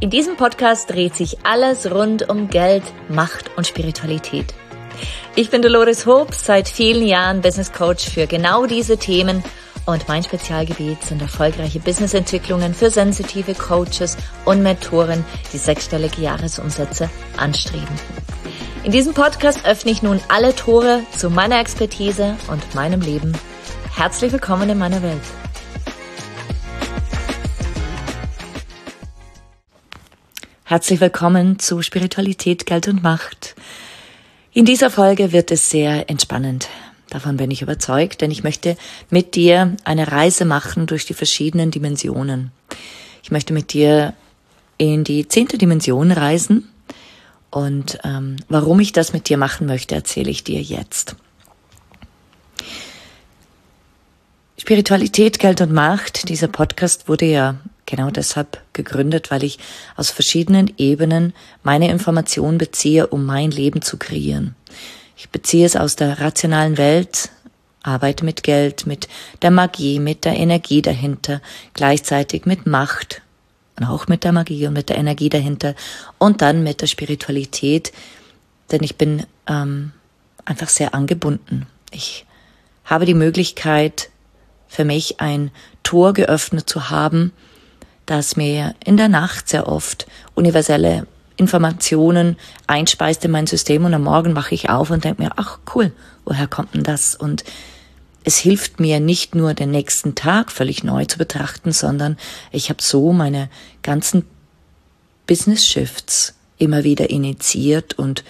In diesem Podcast dreht sich alles rund um Geld, Macht und Spiritualität. Ich bin Dolores Hobbs, seit vielen Jahren Business Coach für genau diese Themen und mein Spezialgebiet sind erfolgreiche Businessentwicklungen für sensitive Coaches und Mentoren, die sechsstellige Jahresumsätze anstreben. In diesem Podcast öffne ich nun alle Tore zu meiner Expertise und meinem Leben. Herzlich willkommen in meiner Welt. Herzlich willkommen zu Spiritualität, Geld und Macht. In dieser Folge wird es sehr entspannend. Davon bin ich überzeugt, denn ich möchte mit dir eine Reise machen durch die verschiedenen Dimensionen. Ich möchte mit dir in die 10. Dimension reisen und warum ich das mit dir machen möchte, erzähle ich dir jetzt. Spiritualität, Geld und Macht, dieser Podcast wurde ja genau deshalb gegründet, weil ich aus verschiedenen Ebenen meine Informationen beziehe, um mein Leben zu kreieren. Ich beziehe es aus der rationalen Welt, arbeite mit Geld, mit der Magie, mit der Energie dahinter, gleichzeitig mit Macht und auch mit der Magie und mit der Energie dahinter und dann mit der Spiritualität, denn ich bin einfach sehr angebunden. Ich habe die Möglichkeit, für mich ein Tor geöffnet zu haben, das mir in der Nacht sehr oft universelle Informationen einspeist in mein System und am Morgen wache ich auf und denke mir, ach cool, woher kommt denn das? Und es hilft mir nicht nur den nächsten Tag völlig neu zu betrachten, sondern ich habe so meine ganzen Business Shifts immer wieder initiiert und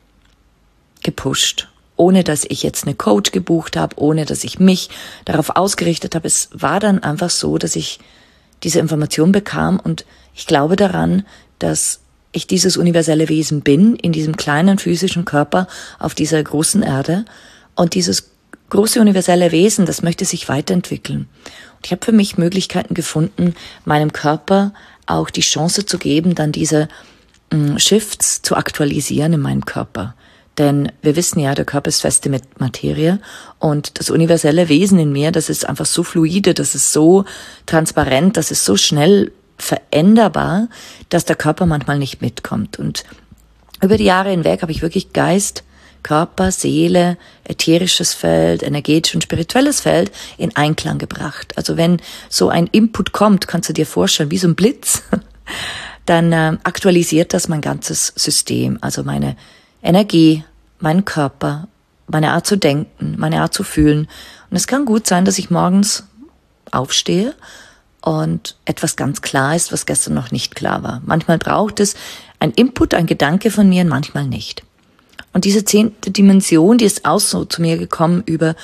gepusht, ohne dass ich jetzt eine Coach gebucht habe, ohne dass ich mich darauf ausgerichtet habe. Es war dann einfach so, dass ich diese Information bekam und ich glaube daran, dass ich dieses universelle Wesen bin, in diesem kleinen physischen Körper auf dieser großen Erde und dieses große universelle Wesen, das möchte sich weiterentwickeln. Und ich habe für mich Möglichkeiten gefunden, meinem Körper auch die Chance zu geben, dann diese Shifts zu aktualisieren in meinem Körper. Denn wir wissen ja, der Körper ist feste Materie und das universelle Wesen in mir, das ist einfach so fluide, das ist so transparent, das ist so schnell veränderbar, dass der Körper manchmal nicht mitkommt. Und über die Jahre hinweg habe ich wirklich Geist, Körper, Seele, ätherisches Feld, energetisches und spirituelles Feld in Einklang gebracht. Also wenn so ein Input kommt, kannst du dir vorstellen, wie so ein Blitz, dann aktualisiert das mein ganzes System, also meine Energie, meinen Körper, meine Art zu denken, meine Art zu fühlen. Und es kann gut sein, dass ich morgens aufstehe und etwas ganz klar ist, was gestern noch nicht klar war. Manchmal braucht es ein Input, ein Gedanke von mir und manchmal nicht. Und diese 10. Dimension, die ist auch so zu mir gekommen über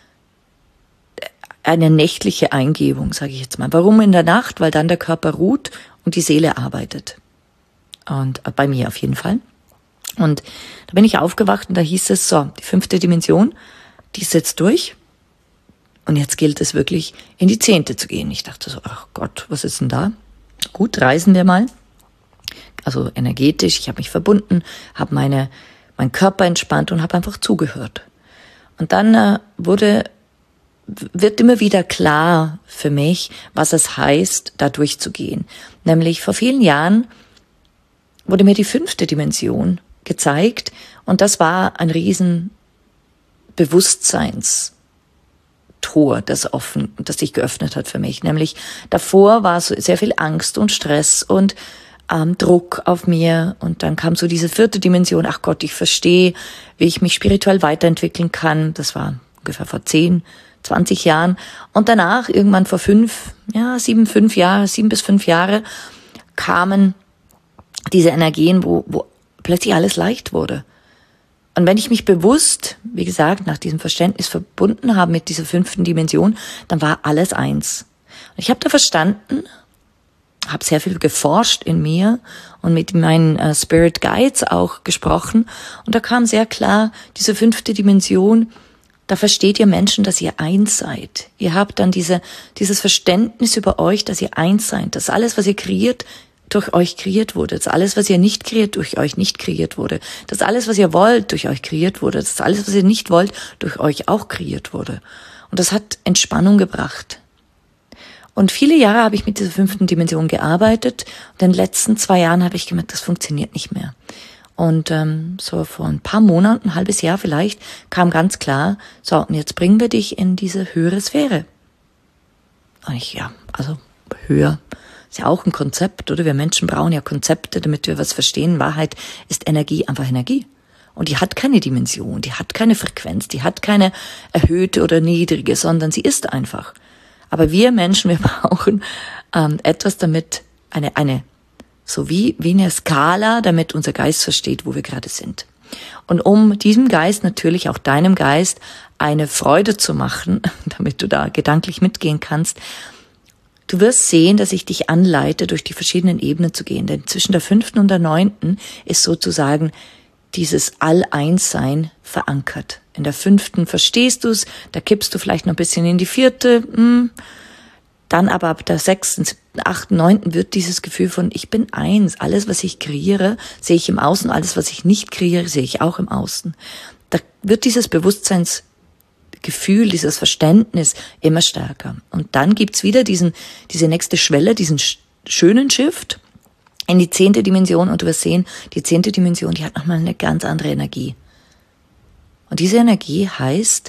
eine nächtliche Eingebung, sage ich jetzt mal. Warum in der Nacht? Weil dann der Körper ruht und die Seele arbeitet. Und bei mir auf jeden Fall. Und da bin ich aufgewacht und da hieß es so, die 5. Dimension, die ist jetzt durch und jetzt gilt es wirklich in die 10. zu gehen. Ich dachte so, ach Gott, was ist denn da? Gut, reisen wir mal. Also energetisch, ich habe mich verbunden, habe meinen Körper entspannt und habe einfach zugehört. Und dann wird immer wieder klar für mich, was es heißt, da durchzugehen. Nämlich vor vielen Jahren wurde mir die 5. Dimension gezeigt und das war ein riesen Bewusstseinstor, das sich geöffnet hat für mich. Nämlich davor war so sehr viel Angst und Stress und Druck auf mir und dann kam so diese 4. Dimension, ach Gott, ich verstehe, wie ich mich spirituell weiterentwickeln kann. Das war ungefähr vor 10, 20 Jahren und danach irgendwann vor 7 bis 5 Jahre kamen diese Energien, wo plötzlich alles leicht wurde. Und wenn ich mich bewusst, wie gesagt, nach diesem Verständnis verbunden habe mit dieser 5. Dimension, dann war alles eins. Und ich habe da verstanden, habe sehr viel geforscht in mir und mit meinen Spirit Guides auch gesprochen. Und da kam sehr klar, diese 5. Dimension, da versteht ihr Menschen, dass ihr eins seid. Ihr habt dann dieses Verständnis über euch, dass ihr eins seid, dass alles, was ihr kreiert, durch euch kreiert wurde, dass alles, was ihr nicht kreiert, durch euch nicht kreiert wurde, dass alles, was ihr wollt, durch euch kreiert wurde, dass alles, was ihr nicht wollt, durch euch auch kreiert wurde. Und das hat Entspannung gebracht. Und viele Jahre habe ich mit dieser 5. Dimension gearbeitet. Und in den letzten 2 Jahren habe ich gemerkt, das funktioniert nicht mehr. Und so vor ein paar Monaten, ein halbes Jahr vielleicht, kam ganz klar, so, und jetzt bringen wir dich in diese höhere Sphäre. Und höher ist ja auch ein Konzept, oder? Wir Menschen brauchen ja Konzepte, damit wir was verstehen. Wahrheit ist Energie, einfach Energie. Und die hat keine Dimension, die hat keine Frequenz, die hat keine erhöhte oder niedrige, sondern sie ist einfach. Aber wir Menschen, wir brauchen etwas, damit so wie eine Skala, damit unser Geist versteht, wo wir gerade sind. Und um diesem Geist, natürlich auch deinem Geist, eine Freude zu machen, damit du da gedanklich mitgehen kannst, du wirst sehen, dass ich dich anleite, durch die verschiedenen Ebenen zu gehen. Denn zwischen der 5. und der 9. ist sozusagen dieses All-Eins-Sein verankert. In der 5. verstehst du es, da kippst du vielleicht noch ein bisschen in die 4. Dann aber ab der 6., 7., 8., 9. wird dieses Gefühl von ich bin eins. Alles, was ich kreiere, sehe ich im Außen. Alles, was ich nicht kreiere, sehe ich auch im Außen. Da wird dieses Bewusstseinsgefühl, dieses Verständnis immer stärker. Und dann gibt's wieder diese nächste Schwelle, diesen schönen Shift in die 10. Dimension. Und du wirst sehen, die 10. Dimension, die hat nochmal eine ganz andere Energie. Und diese Energie heißt,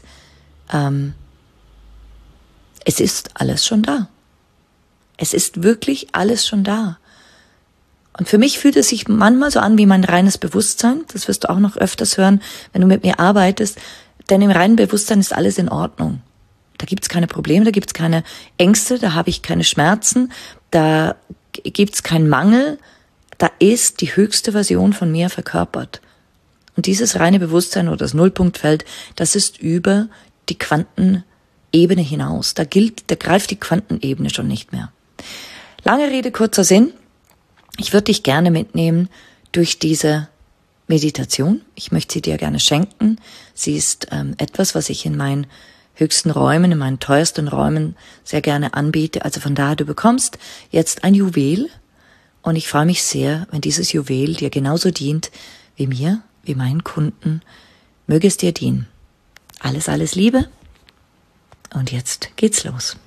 es ist alles schon da. Es ist wirklich alles schon da. Und für mich fühlt es sich manchmal so an wie mein reines Bewusstsein. Das wirst du auch noch öfters hören, wenn du mit mir arbeitest. Denn im reinen Bewusstsein ist alles in Ordnung. Da gibt's keine Probleme, da gibt's keine Ängste, da habe ich keine Schmerzen, da gibt's keinen Mangel. Da ist die höchste Version von mir verkörpert. Und dieses reine Bewusstsein oder das Nullpunktfeld, das ist über die Quantenebene hinaus. Da greift die Quantenebene schon nicht mehr. Lange Rede, kurzer Sinn. Ich würde dich gerne mitnehmen durch diese Meditation. Ich möchte sie dir gerne schenken. Sie ist etwas, was ich in meinen höchsten Räumen, in meinen teuersten Räumen sehr gerne anbiete. Also von daher, du bekommst jetzt ein Juwel. Und ich freue mich sehr, wenn dieses Juwel dir genauso dient wie mir, wie meinen Kunden. Möge es dir dienen. Alles, alles Liebe. Und jetzt geht's los.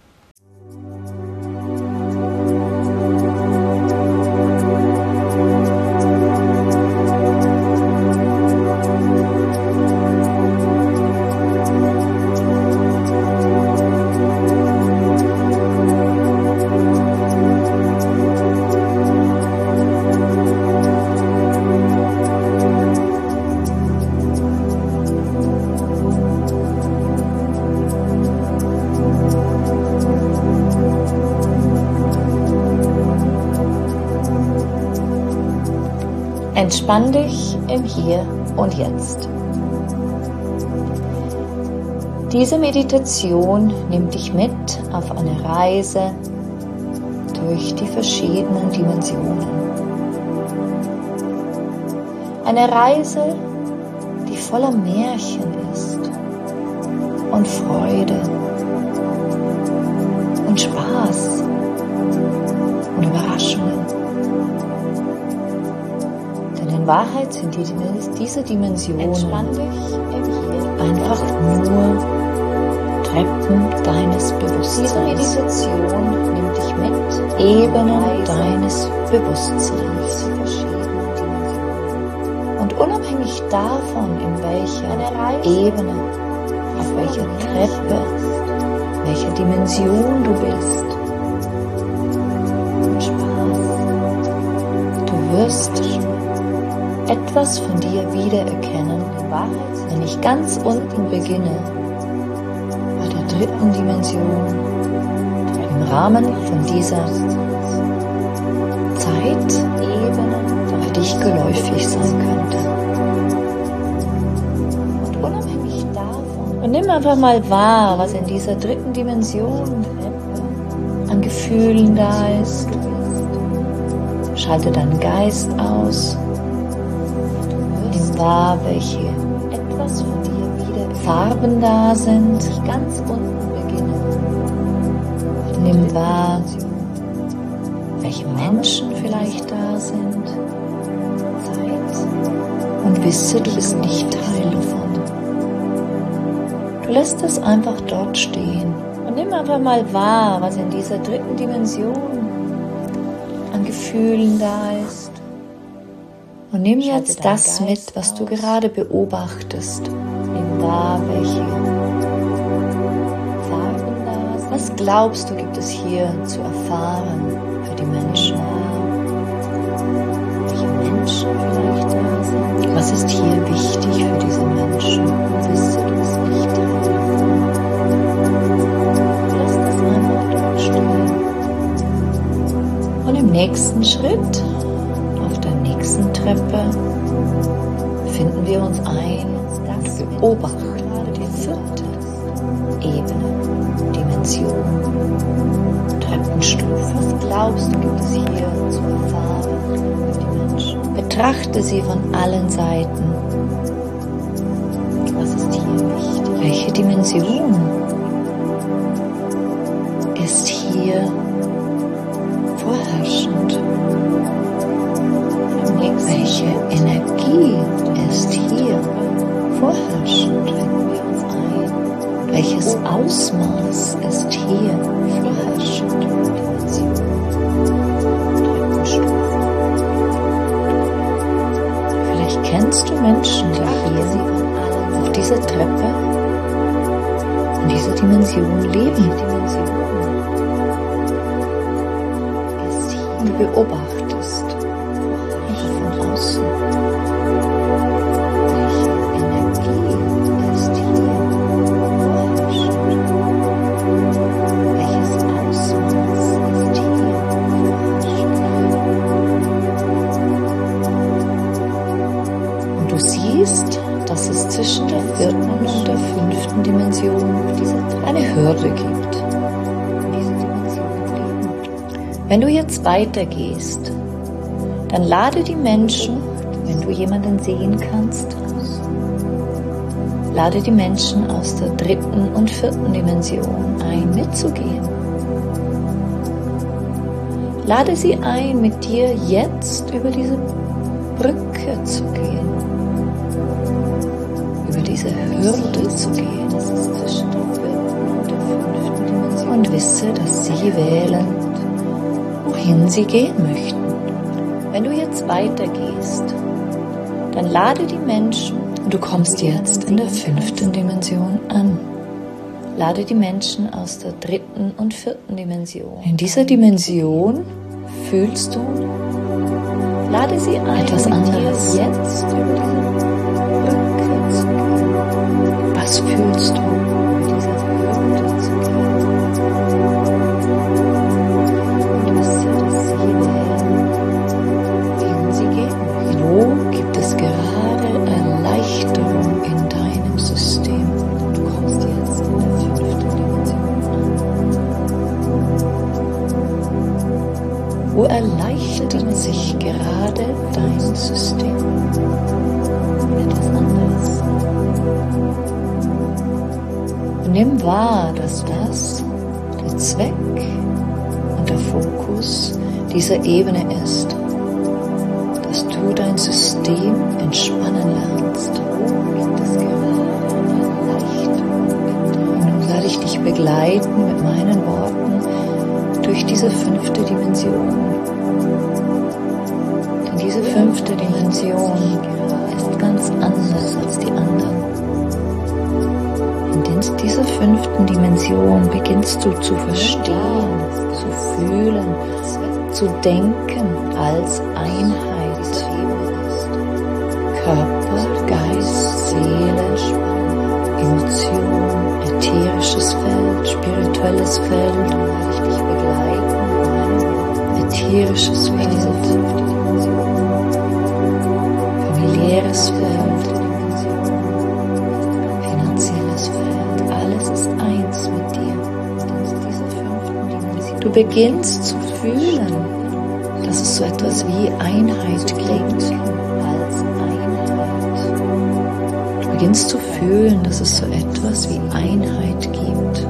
Entspann dich im Hier und Jetzt. Diese Meditation nimmt dich mit auf eine Reise durch die verschiedenen Dimensionen. Eine Reise, die voller Märchen ist und Freude und Spaß und Überraschungen. In Wahrheit sind diese Dimensionen einfach nur Treppen deines Bewusstseins. Diese Meditation nimmt dich mit Ebenen deines Bewusstseins. Und unabhängig davon, in welcher Ebene, auf welcher Treppe, welcher Dimension du bist, du wirst etwas von dir wiedererkennen, wenn ich ganz unten beginne, bei der 3. Dimension, im Rahmen von dieser Zeitebene, die für dich geläufig sein könnte. Und unabhängig davon, und nimm einfach mal wahr, was in dieser 3. Dimension an Gefühlen da ist. Schalte deinen Geist aus. Wahr, welche etwas von dir wieder Farben da sind, ganz unten beginnen. Nimm wahr, welche Menschen vielleicht da sind. Zeit. Und wisse, du bist nicht Teil davon. Du lässt es einfach dort stehen. Und Nimm einfach mal wahr, was in dieser dritten Dimension an Gefühlen da ist. Und nimm jetzt das mit, was du gerade beobachtest. Nimm wahr, welche Farben da sind. Was glaubst du, gibt es hier zu erfahren für die Menschen? Welche Menschen vielleicht da sind? Was ist hier wichtig für diese Menschen? Wisse, du bist nicht Teil davon. Lass das einfach dort stehen. Und im nächsten Schritt, auf der nächsten Treppe, finden wir uns ein und beobachten die vierte Ebene, Dimension, Treppenstufe. Was glaubst du, gibt es hier zu erfahren für die Menschen? Betrachte sie von allen Seiten. Was ist hier wichtig? Welche Dimension ist hier vorherrschend? Welche Energie ist hier vorherrschend? Finden wir uns ein. Welches Ausmaß ist hier vorherrschend? Dimension, Treppenstufe. Vielleicht kennst du Menschen, die hier auf dieser Treppe in dieser Dimension leben. Ist hier, du beobachtest von außen. Welche Energie ist hier vorherrschend? Welches Ausmaß ist hier vorherrschend? Und du siehst, dass es zwischen der vierten und der fünften Dimension eine Hürde gibt. Wenn du jetzt weitergehst, dann lade die Menschen, wenn du jemanden sehen kannst, lade die Menschen aus der dritten und vierten Dimension ein, mitzugehen. Lade sie ein, mit dir jetzt über diese Brücke zu gehen, über diese Hürde zu gehen. Das ist zwischen der vierten und der fünften Dimension. Und wisse, dass sie wählen, wohin sie gehen möchten. Wenn du jetzt weitergehst, dann lade die Menschen, du kommst jetzt in der fünften Dimension an. Lade die Menschen aus der dritten und vierten Dimension. In dieser Dimension fühlst du, lade sie ein, etwas anderes jetzt über diese Brücke zu gehen. Was fühlst du, über diese Brücke zu gehen? Und wisse, dass sie wählen, wohin sie gehen. Wo gibt es gerade Erleichterung in deinem System? Du kommst jetzt in der fünften Dimension an. Wo erleichtert sich gerade dein System? Etwas anderes. Und nimm wahr, dass das der Zweck und der Fokus dieser Ebene ist, dass du dein System entspannen lernst. Gibt es gerade Erleichterung in dir? Und nun werde ich dich begleiten mit meinen Worten durch diese fünfte Dimension. Denn diese fünfte Dimension ist ganz anders als die anderen. In dieser fünften Dimension beginnst du zu verstehen, zu fühlen, zu denken als Einheit. Körper, Geist, Seele, Emotion, ätherisches Feld, spirituelles Feld, ich dich begleiten, ätherisches Feld, familiäres Feld, finanzielles Feld, alles ist eins mit dir. Du beginnst zu fühlen, dass es so etwas wie Einheit gibt. Du beginnst zu fühlen, dass es so etwas wie Einheit gibt.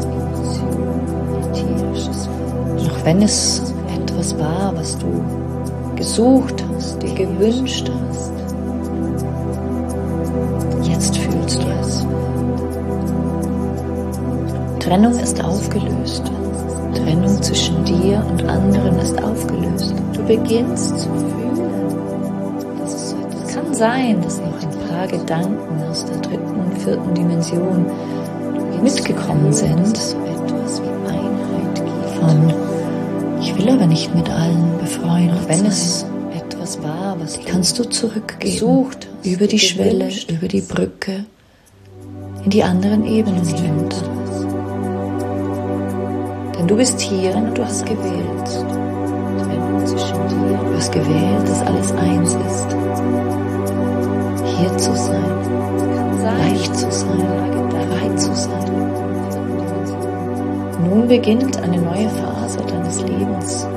Und auch wenn es etwas war, was du gesucht hast, dir gewünscht hast, jetzt fühlst du es. Trennung ist aufgelöst. Trennung zwischen dir und anderen ist aufgelöst. Du beginnst zu fühlen. Es kann sein, dass noch ein paar Gedanken aus der 3., 4. Dimension mitgekommen sind. Von, ich will aber nicht mit allen befreundet sein. Wenn es etwas war, was kannst du zurückgeben, über die Schwelle, über die Brücke, in die anderen Ebenen hinunter. Denn du bist hier und du hast gewählt. Du hast gewählt, dass alles eins ist. Hier zu sein, leicht zu sein, frei zu sein. Nun beginnt eine neue Phase deines Lebens.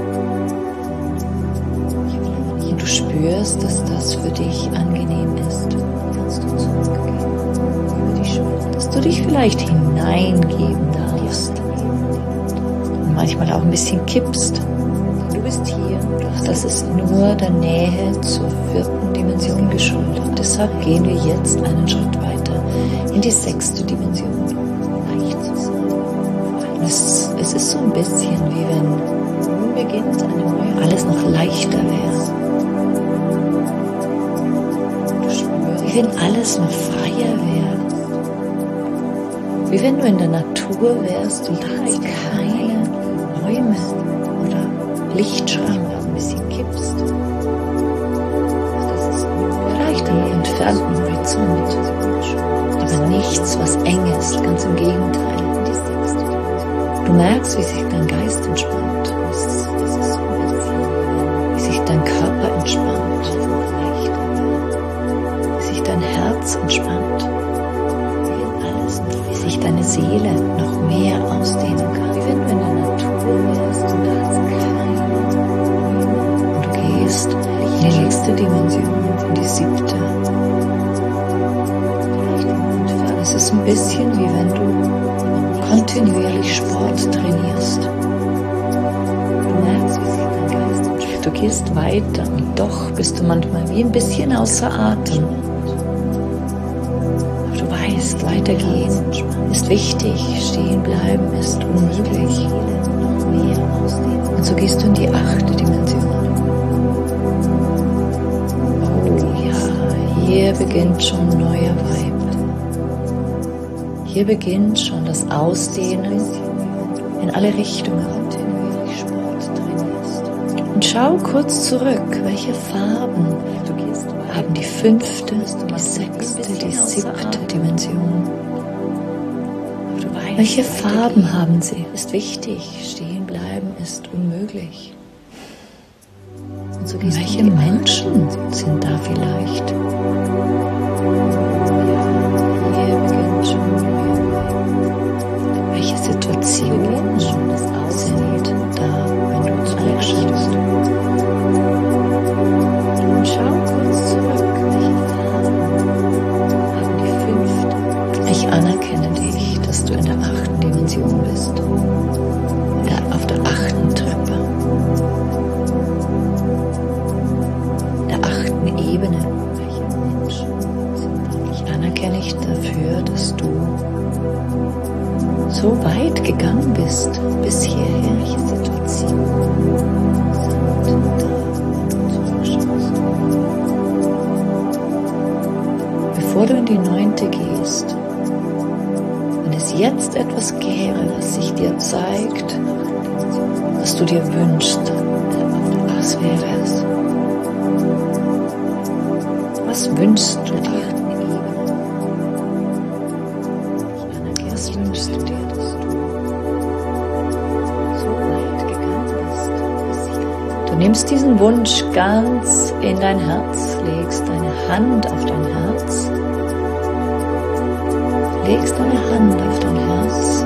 Und du spürst, dass das für dich angenehm ist. Kannst du zurückgehen über die Schwelle, dass du dich vielleicht hineingeben darfst. Und manchmal auch ein bisschen kippst. Du bist hier. Doch das ist nur der Nähe zur 4. Dimension geschuldet. Deshalb gehen wir jetzt einen Schritt weiter in die 6. Dimension. Leicht zu sein. Es ist so ein bisschen wie wenn nun beginnt eine neue, alles noch leichter wäre. Du spürst, wie wenn alles noch freier wäre. Wie wenn du in der Natur wärst und da jetzt keine Bäume oder Lichtschranken ein bisschen kippst. Das ist vielleicht am entfernten Horizont, aber nichts, was eng ist, ganz im Gegenteil. Du merkst, wie sich dein Geist entspannt, wie sich dein Körper entspannt, wie sich dein Herz entspannt, wie sich deine Seele noch mehr ausdehnen kann, wie wenn du in der Natur wärst und da hast keine und du gehst in die nächste Dimension, in die 7. Es ist ein bisschen wie wenn du kontinuierlich Sport trainierst. Du merkst, wie sich dein Geist entspannt. Du gehst weiter und doch bist du manchmal wie ein bisschen außer Atem. Aber du weißt, weitergehen ist wichtig, stehen bleiben ist unmöglich. Und so gehst du in die 8. Dimension. Oh ja, hier beginnt schon ein neuer Vibe. Hier beginnt schon das Ausdehnen in alle Richtungen. Und schau kurz zurück, welche Farben haben die 5., die 6., die 7. Dimension. Welche Farben haben sie? Ist wichtig, stehen bleiben ist unmöglich. Und welche Menschen sind da vielleicht? Welche Situationen sind da, wenn du zurückschaust? Und schau kurz zurück, welche Farben haben die 5. Ich anerkenne dich, dass du in der 8. Dimension bist. Auf der 8. Treppe. Der 8. Ebene. Welche Menschen sind da? Ich anerkenne dich dafür, dass du so weit gegangen bist, bis hierher, welche Situationen sind da, wenn du zurückschaust. Bevor du in die 9. gehst, wenn es jetzt etwas gäbe, was sich dir zeigt, was du dir wünschst, was wäre es? Was wünschst du dir? Was wünschst du dir? Du nimmst diesen Wunsch ganz in dein Herz, legst deine Hand auf dein Herz, legst deine Hand auf dein Herz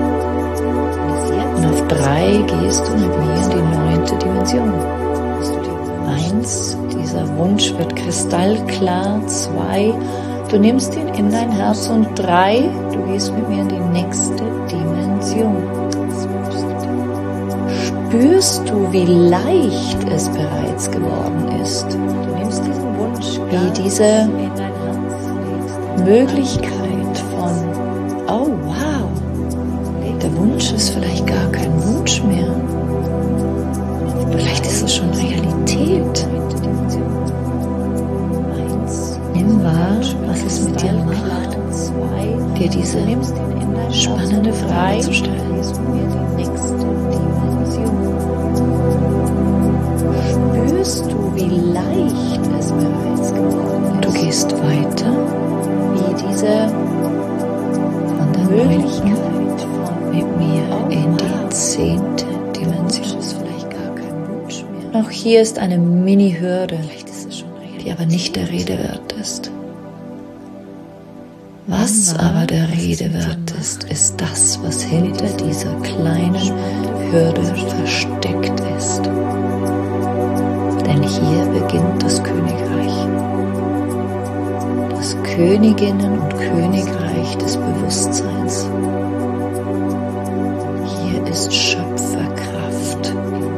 und auf 3 gehst du mit mir in die 9. Dimension. 1, dieser Wunsch wird kristallklar. 2, du nimmst ihn in dein Herz und 3, du gehst mit mir in die nächste Dimension. Spürst du, wie leicht es bereits geworden ist? Du nimmst diesen Wunsch, wie diese Möglichkeit von, oh wow, Wunsch ist vielleicht gar kein Wunsch mehr. Vielleicht ist es schon Realität. Nimm wahr, was es mit dir macht, dir diese spannende Frage zu stellen. Spürst du, wie leicht es bereits geworden ist? Du gehst weiter, wie diese Möglichkeit mit mir in die 10. Dimension. Auch hier ist eine Mini-Hürde, die aber nicht der Rede wert ist. Was aber der Rede wert ist, ist das, was hinter dieser kleinen Hürde versteckt ist. Denn hier beginnt das Königreich. Das Königinnen- und Königreich des Bewusstseins. Hier ist Schöpferkraft.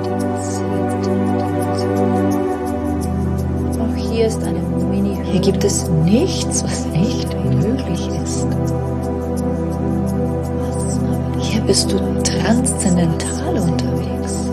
Auch hier ist eine Mini-Hürde. Hier gibt es nichts, was nicht möglich ist. Hier bist du transzendental unterwegs.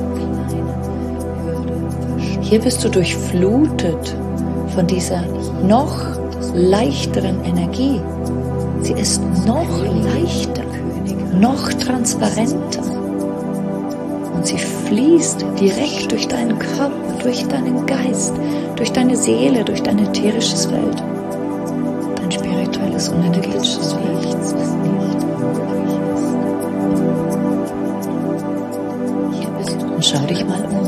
Hier bist du durchflutet von dieser noch leichteren Energie. Sie ist noch leichter, noch transparenter. Und sie fließt direkt durch deinen Körper, durch deinen Geist, durch deine Seele, durch dein ätherisches Feld. Dein spirituelles und energetisches Feld. Und schau dich mal um.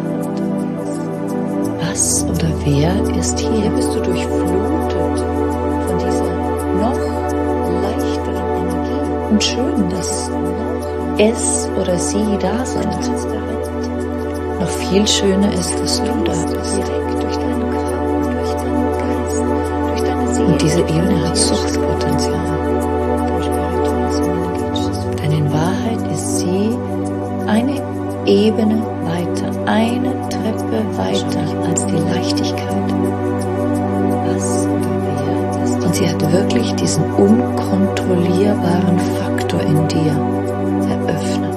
Was oder wer ist hier? Hier bist du durchflutet von dieser noch leichteren Energie. Und schön, dass es oder sie da sind. Noch viel schöner ist, dass du da bist. Direkt durch deinen Körper, durch deinen Geist, durch deine Seele. Und diese Ebene hat Suchtpotenzial. Denn in Wahrheit ist sie eine Ebene weiter, eine Treppe weiter als die Leichtigkeit. Und sie hat wirklich diesen unkontrollierbaren Faktor in dir eröffnet.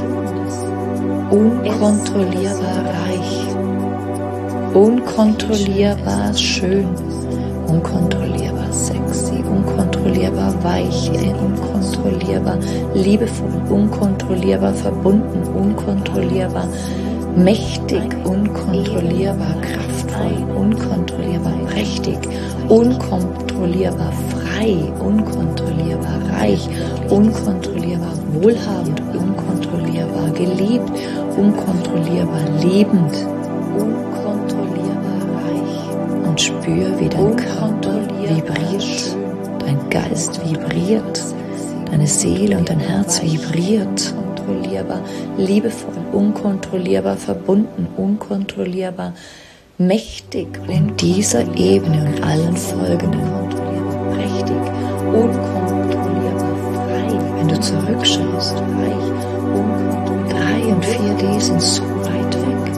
Unkontrollierbar reich, unkontrollierbar schön, unkontrollierbar sexy, unkontrollierbar weich, unkontrollierbar liebevoll, unkontrollierbar verbunden, unkontrollierbar mächtig, unkontrollierbar kraftvoll, unkontrollierbar prächtig, unkontrollierbar frei, unkontrollierbar reich, unkontrollierbar wohlhabend, unkontrollierbar geliebt, unkontrollierbar liebend, unkontrollierbar reich. Und spür, wie dein Körper vibriert, dein Geist vibriert, deine Seele und dein Herz vibriert. Unkontrollierbar liebevoll, unkontrollierbar verbunden, unkontrollierbar mächtig. In dieser Ebene und allen folgenden prächtig, unkontrollierbar frei. Wenn du zurückschaust, reich, unkontrollierbar. 3 und 4D sind so weit weg.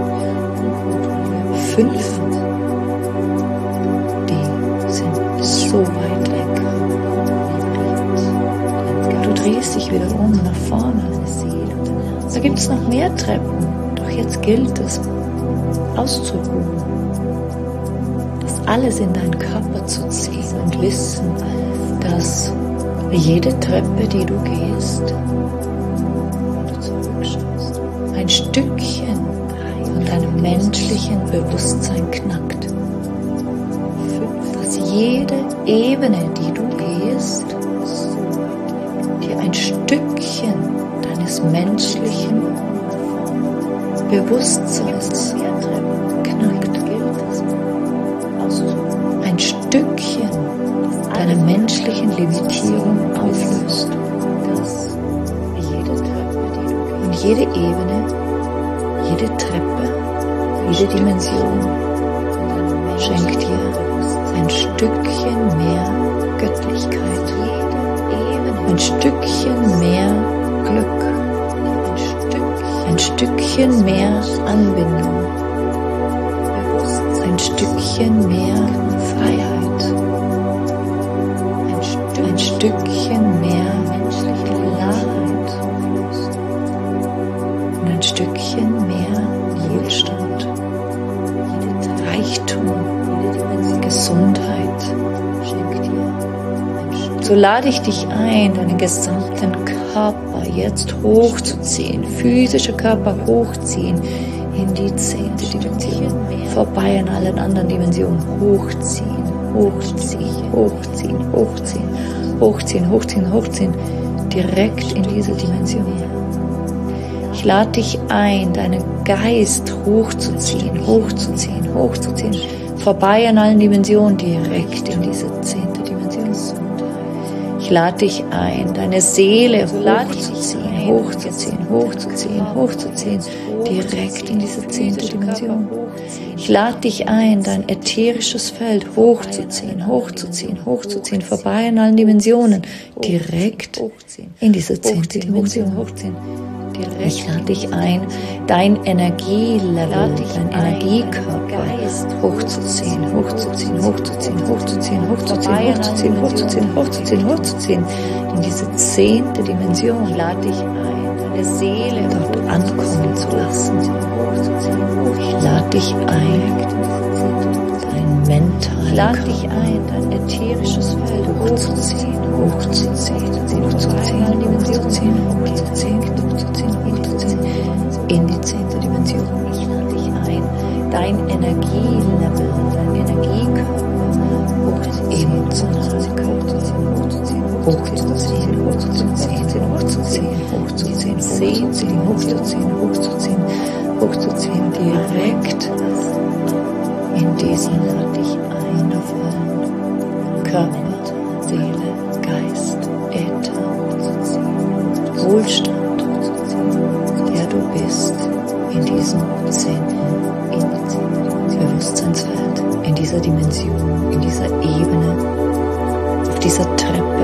5 die sind so weit weg. Du drehst dich wieder um nach vorne. Da gibt es noch mehr Treppen. Doch jetzt gilt es, auszuruhen. Das alles in deinen Körper zu ziehen und wissen, dass jede Treppe, die du gehst, wenn du zurückschaust, ein Stückchen von deinem menschlichen Bewusstsein knackt. Dass jede Ebene, die du gehst, dir ein Stückchen deines menschlichen Bewusstseins knackt. Ein Stückchen deiner menschlichen Limitierung auflöst. Und jede Ebene, jede Treppe, jede Dimension schenkt dir ein Stückchen mehr Göttlichkeit, ein Stückchen mehr Glück, ein Stückchen mehr Anbindung, ein Stückchen mehr Freiheit, ein Stückchen mehr Klarheit, So lade ich dich ein, deinen gesamten Körper jetzt hochzuziehen, physischer Körper hochziehen in die 10. Dimension, vorbei an allen anderen Dimensionen, hochziehen, hochziehen, hochziehen, hochziehen, hochziehen, hochziehen, hochziehen, direkt in diese Dimension. Ich lade dich ein, deinen Geist hochzuziehen, hochzuziehen, hochzuziehen, vorbei an allen Dimensionen, direkt in diese 10. Dimension. Ich lade dich ein, deine Seele hochzuziehen, hochzuziehen, hochzuziehen, hochzuziehen, direkt in diese 10. Dimension. Ich lade dich ein, dein ätherisches Feld hochzuziehen, hochzuziehen, hochzuziehen, vorbei an allen Dimensionen, direkt in diese 10. Dimension. Ich lade dich ein, dein Energielevel, dein Energiekörper hochzuziehen, hochzuziehen, hochzuziehen, hochzuziehen, hochzuziehen, hochzuziehen, hochzuziehen, hochzuziehen, hochzuziehen, in diese 10. Dimension. Ich lade dich ein, deine Seele dort ankommen zu lassen. Ich lade dich ein, dein mental, dein ätherisches Feld hochzuziehen, hochzuziehen, hochzuziehen, hochzuziehen, hochzuziehen, in die 10. Dimension. Ich lade dich ein, dein Energielevel, dein Energiekörper emotional hochzuziehen, hochzuziehen, hochzuziehen, hochzuziehen, hochzuziehen, hochzuziehen, hochzuziehen, hochzuziehen, direkt in diesen lade dich ein, Körper, Seele, Geist, Äther, Wohlstand, der du bist, in diesem 10. Bewusstseinsfeld, in dieser Dimension, in dieser Ebene, auf dieser Treppe.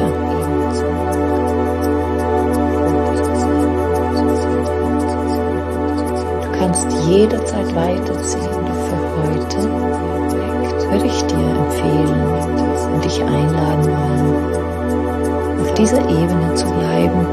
Du kannst jederzeit weiterziehen, doch für heute würde ich dir empfehlen und dich einladen wollen, auf dieser Ebene zu bleiben,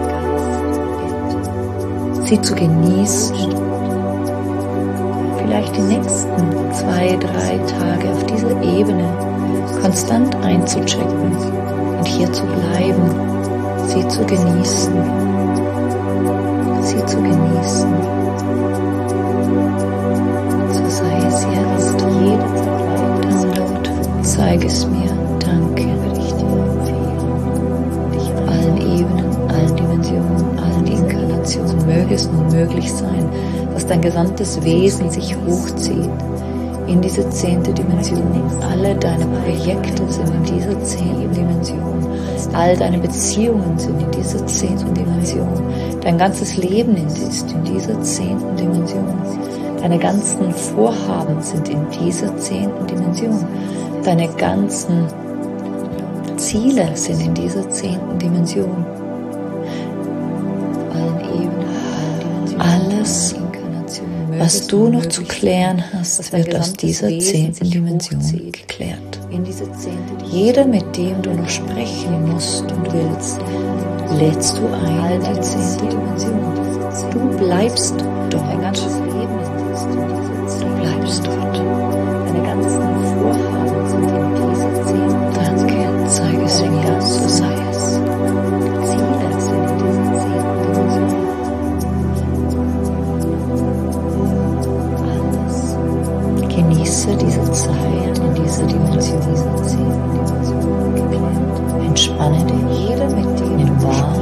sie zu genießen, vielleicht die nächsten 2, 3 Tage auf dieser Ebene konstant einzuchecken und hier zu bleiben, sie zu genießen, sie zu genießen. So sei es jetzt jederzeit Download, zeige es mir, danke, würde ich dir empfehlen, dich auf allen Ebenen, allen Dimensionen, allen Inkarnationen, möge es nun möglich sein, dass dein gesamtes Wesen sich hochzieht in diese 10. Dimension. Alle deine Projekte sind in dieser 10. Dimension. All deine Beziehungen sind in dieser 10. Dimension. Dein ganzes Leben ist in dieser 10. Dimension. Deine ganzen Vorhaben sind in dieser 10. Dimension. Deine ganzen Ziele sind in dieser 10. Dimension. Alles, was du noch zu klären hast, wird aus dieser 10. Dimension geklärt. Jeder, mit dem du noch sprechen musst und willst, lädst du ein in die 10. Dimension. Du bleibst dort. Du bleibst dort. Deine ganzen Vorhaben sind in dieser 10. Danke, zeige es mir, so sei es. Ziele sind in dieser 10. Dimension. Genieße diese Zeit in dieser Dimension. Entspanne dich, nimm wahr,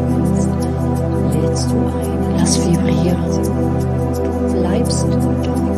lädst du ein, lass vibrieren, du bleibst dort.